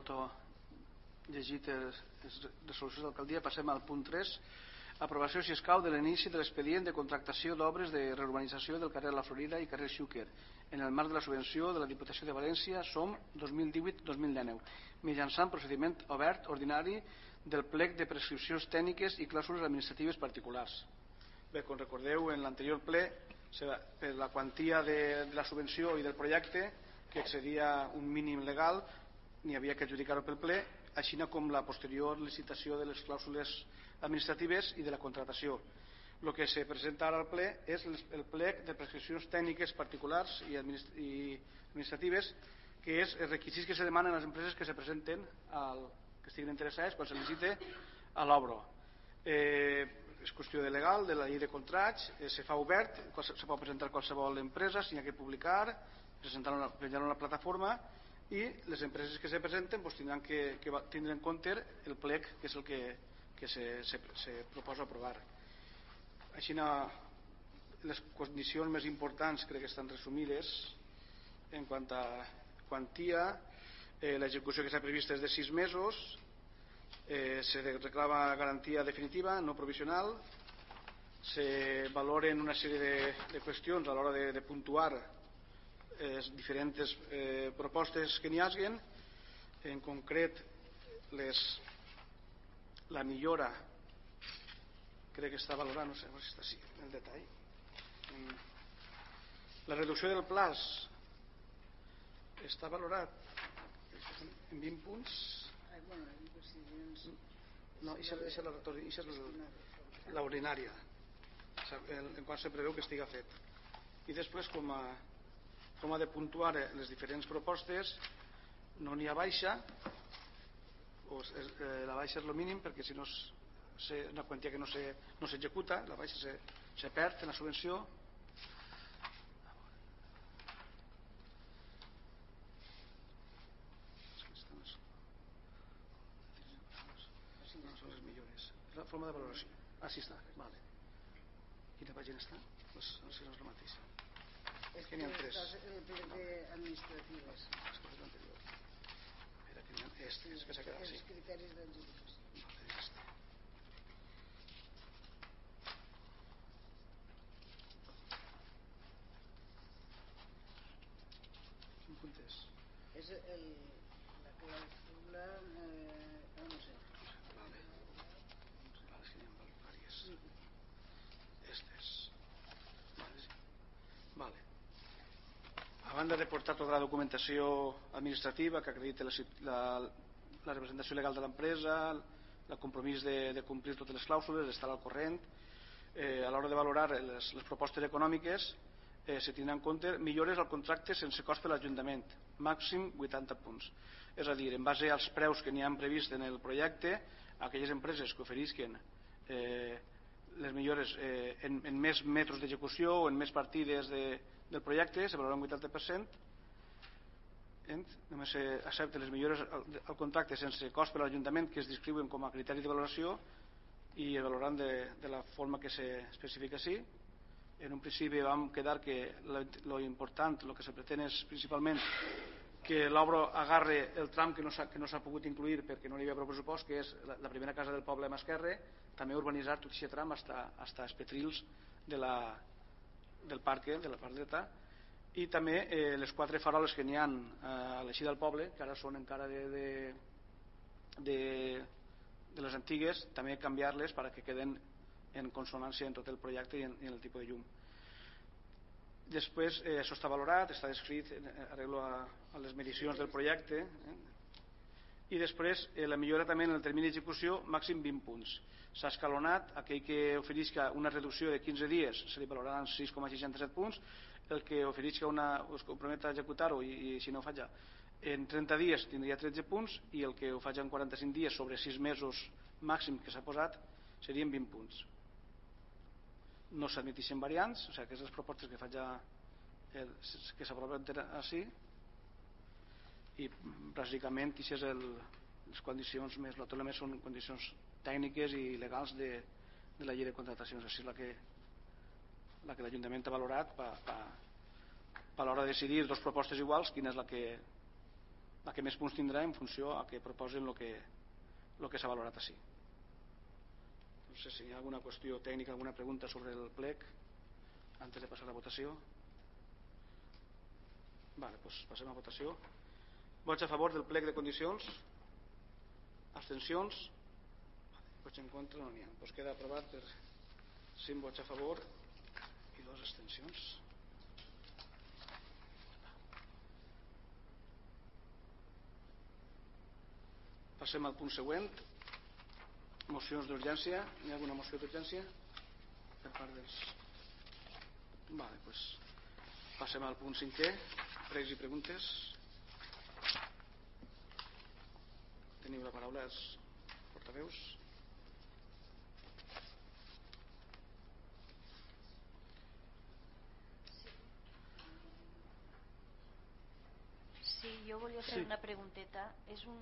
autollegit les resolucions d'alcaldia. Passem al punt 3. Aprovació, si escau, de l'inici de l'expedient de contractació d'obres de reurbanització del carrer La Florida i carrer Xúquer en el marc de la subvenció de la Diputació de València SOM 2018-2019 mitjançant procediment obert ordinari del plec de prescripcions tècniques i clàusules administratives particulars. Bé, com recordeu, en l'anterior ple, per la quantia de la subvenció i del projecte, que excedia un mínim legal, n'hi havia que adjudicar-ho pel ple, així com la posterior licitació de les clàusules administratives i de la contratació. El que se presenta ara al ple és el plec de prescripcions tècniques particulars i administratives, que és els requisits que se demanen a les empreses que se presenten, que estiguin interessades quan se licite a l'obra. És qüestió de legal, de la llei de contrats, se fa obert, se pot presentar qualsevol empresa, s'hi ha que publicar, presentar-ho a la plataforma, i les empreses que se presenten tindran que tindre en compte el plec, que és el que se proposa aprovar. Així, les condicions més importants crec que estan resumides. En quant a quantia, l'execució que s'ha prevista és de 6 mesos, se reclama garantia definitiva, no provisional, se valoren una sèrie de qüestions a l'hora de puntuar les diferents propostes que n'hi hagin. En concret, la millora crec que està valorada, no sé si està així en el detall. La reducció del plaç està valorat en 20 punts. No, això és l'ordinària, en quant se preveu que estigui fet. I després, com ha de puntuar les diferents propostes, no n'hi ha baixa, la baixa és el mínim, perquè si no és una quantia que no s'executa, la baixa se perd en la subvenció. No són les millores. La forma de valoració. Així està, vale. Quina pàgina està? No sé si és la mateixa. És que n'hi ha 3. El plec administratives. Les coses anteriors. Espera, que n'hi ha 3, que s'ha quedat així. Els criteris d'adjudicació. Vale, ja està. Quin punt és? És la clàusula... no sé. Vale, és que n'hi ha diverses. Estes. Vale. A banda de portar tota la documentació administrativa que acredita la representació legal de l'empresa, el compromís de complir totes les clàusules, d'estar al corrent, a l'hora de valorar les propostes econòmiques se tindrà en compte millores al contracte sense cost per a l'Ajuntament, màxim 80 punts. És a dir, en base als preus que n'hi han previst en el projecte, aquelles empreses que oferisquen les millores en més metres d'execució o en més partides del projecte se valoraran un 80%. Només s'accepten les millores al contracte sense cost per a l'Ajuntament, que es descriuen com a criteri de valoració i es valoraran de la forma que s'especifica així. En un principi vam quedar que l'important, el que se pretén és principalment que l'obra agarre el tram que no s'ha pogut incluir perquè no hi havia prou pressupost, que és la primera casa del poble a mà esquerra, també urbanitzar tot aquest tram fins als petrils del parc, de la part dreta, i també les 4 faroles que n'hi ha a l'eixida del poble, que ara són encara de les antigues, també canviar-les perquè queden en consonància en tot el projecte i en el tipus de llum. Després, això està valorat, està descrit arreglo a les medicions del projecte, i després la millora també en el termini d'execució, màxim 20 punts. S'ha escalonat, aquell que oferisca una reducció de 15 dies se li valoraran 6,67 punts, el que oferisca es compromet a executar-ho i si no ho faig en 30 dies tindria 13 punts i el que ho faig en 45 dies sobre 6 mesos màxim que s'ha posat serien 20 punts. No s'admetixen variants, o sigui, aquestes propostes que faig que s'aproven així, i bàsicament aquestes les condicions més notables són condicions tècniques i legals de la llei de contractacions. Així és la que l'Ajuntament ha valorat a l'hora de decidir 2 propostes iguals, quina és la que la que més punts tindrà en funció a que proposen el que s'ha valorat així. No sé si hi ha alguna qüestió tècnica, alguna pregunta sobre el plec antes de passar a la votació. Vale, doncs passem a votació. Vots a favor del plec de condicions? Abstencions? Vots en contra? No n'hi ha. Doncs queda aprovat per 5 vots a favor i 2 abstencions. Passem al punt següent. Mocions d'urgència. Hi ha alguna moció d'urgència? Per part dels... Vale, doncs passem al punt 5è. Pregs i preguntes. Teniu la paraula els portaveus. Sí, jo volia fer una pregunteta. És un